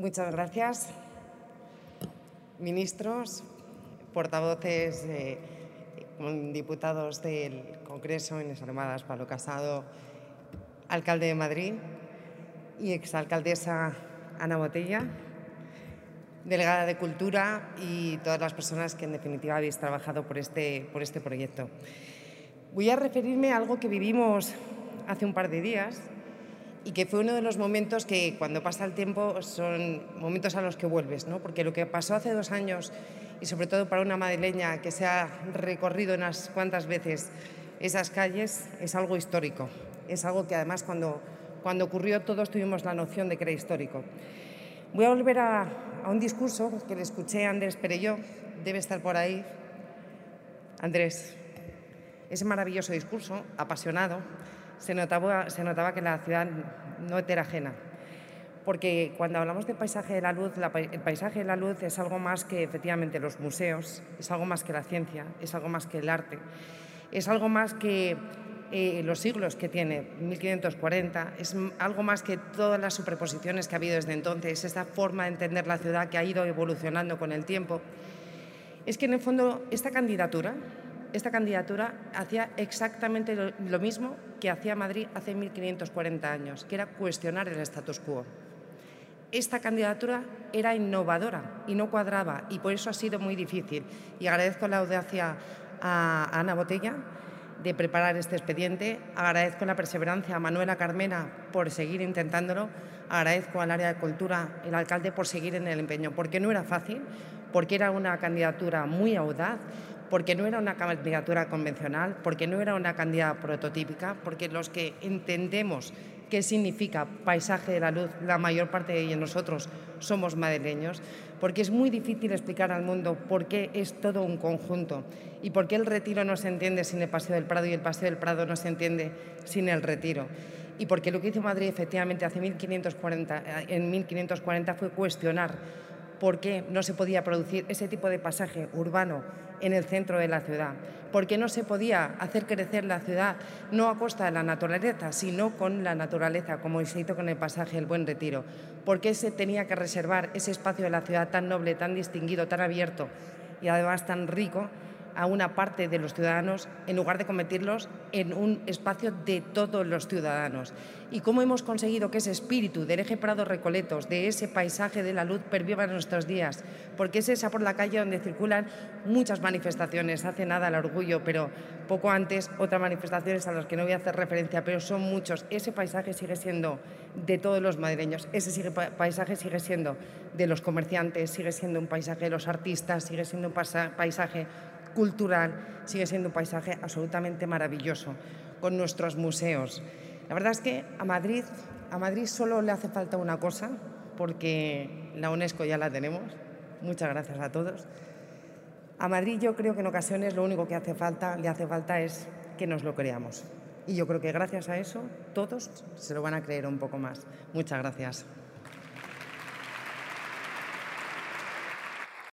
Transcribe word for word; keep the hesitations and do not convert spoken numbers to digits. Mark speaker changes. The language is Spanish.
Speaker 1: Muchas gracias. Ministros, portavoces, eh, diputados del Congreso, Inés Arrimadas, Pablo Casado, alcalde de Madrid y exalcaldesa Ana Botella, delegada de Cultura y todas las personas que en definitiva habéis trabajado por este, por este proyecto. Voy a referirme a algo que vivimos hace un par de días y que fue uno de los momentos que cuando pasa el tiempo son momentos a los que vuelves, ¿no? Porque lo que pasó hace dos años y sobre todo para una madrileña que se ha recorrido unas cuantas veces esas calles es algo histórico. Es algo que además cuando, cuando ocurrió todos tuvimos la noción de que era histórico. Voy a volver a, a un discurso que le escuché a Andrés Perelló, debe estar por ahí. Andrés, ese maravilloso discurso, apasionado, se notaba, se notaba que la ciudad no te era ajena. Porque cuando hablamos del paisaje de la luz, la, el paisaje de la luz es algo más que efectivamente los museos, es algo más que la ciencia, es algo más que el arte, es algo más que eh, los siglos que tiene, mil quinientos cuarenta, es algo más que todas las superposiciones que ha habido desde entonces, esa forma de entender la ciudad que ha ido evolucionando con el tiempo. Es que en el fondo esta candidatura, esta candidatura hacía exactamente lo, lo mismo que hacía Madrid hace mil quinientos cuarenta años, que era cuestionar el status quo. Esta candidatura era innovadora y no cuadraba, y por eso ha sido muy difícil. Y agradezco la audacia a Ana Botella de preparar este expediente, agradezco la perseverancia a Manuela Carmena por seguir intentándolo, agradezco al área de Cultura, el alcalde, por seguir en el empeño, porque no era fácil, porque era una candidatura muy audaz, porque no era una candidatura convencional, porque no era una candidatura prototípica, porque los que entendemos qué significa paisaje de la luz, la mayor parte de nosotros somos madrileños, porque es muy difícil explicar al mundo por qué es todo un conjunto y por qué el Retiro no se entiende sin el Paseo del Prado y el Paseo del Prado no se entiende sin el Retiro. Y porque lo que hizo Madrid efectivamente hace mil quinientos cuarenta, en mil quinientos cuarenta fue cuestionar por qué no se podía producir ese tipo de pasaje urbano en el centro de la ciudad, por qué no se podía hacer crecer la ciudad no a costa de la naturaleza, sino con la naturaleza, como se hizo con el pasaje El Buen Retiro, por qué se tenía que reservar ese espacio de la ciudad tan noble, tan distinguido, tan abierto y además tan rico a una parte de los ciudadanos en lugar de convertirlos en un espacio de todos los ciudadanos. Y cómo hemos conseguido que ese espíritu del eje Prado-Recoletos, de ese paisaje de la luz, perviva en nuestros días, porque es esa por la calle donde circulan muchas manifestaciones. Hace nada el Orgullo, pero poco antes otras manifestaciones a las que no voy a hacer referencia, pero son muchos. Ese paisaje sigue siendo de todos los madrileños, ese paisaje sigue siendo de los comerciantes, sigue siendo un paisaje de los artistas, sigue siendo un paisaje cultural, sigue siendo un paisaje absolutamente maravilloso, con nuestros museos. La verdad es que a Madrid, a Madrid solo le hace falta una cosa, porque la UNESCO ya la tenemos. Muchas gracias a todos. A Madrid yo creo que en ocasiones lo único que hace falta, le hace falta es que nos lo creamos. Y yo creo que gracias a eso todos se lo van a creer un poco más. Muchas gracias.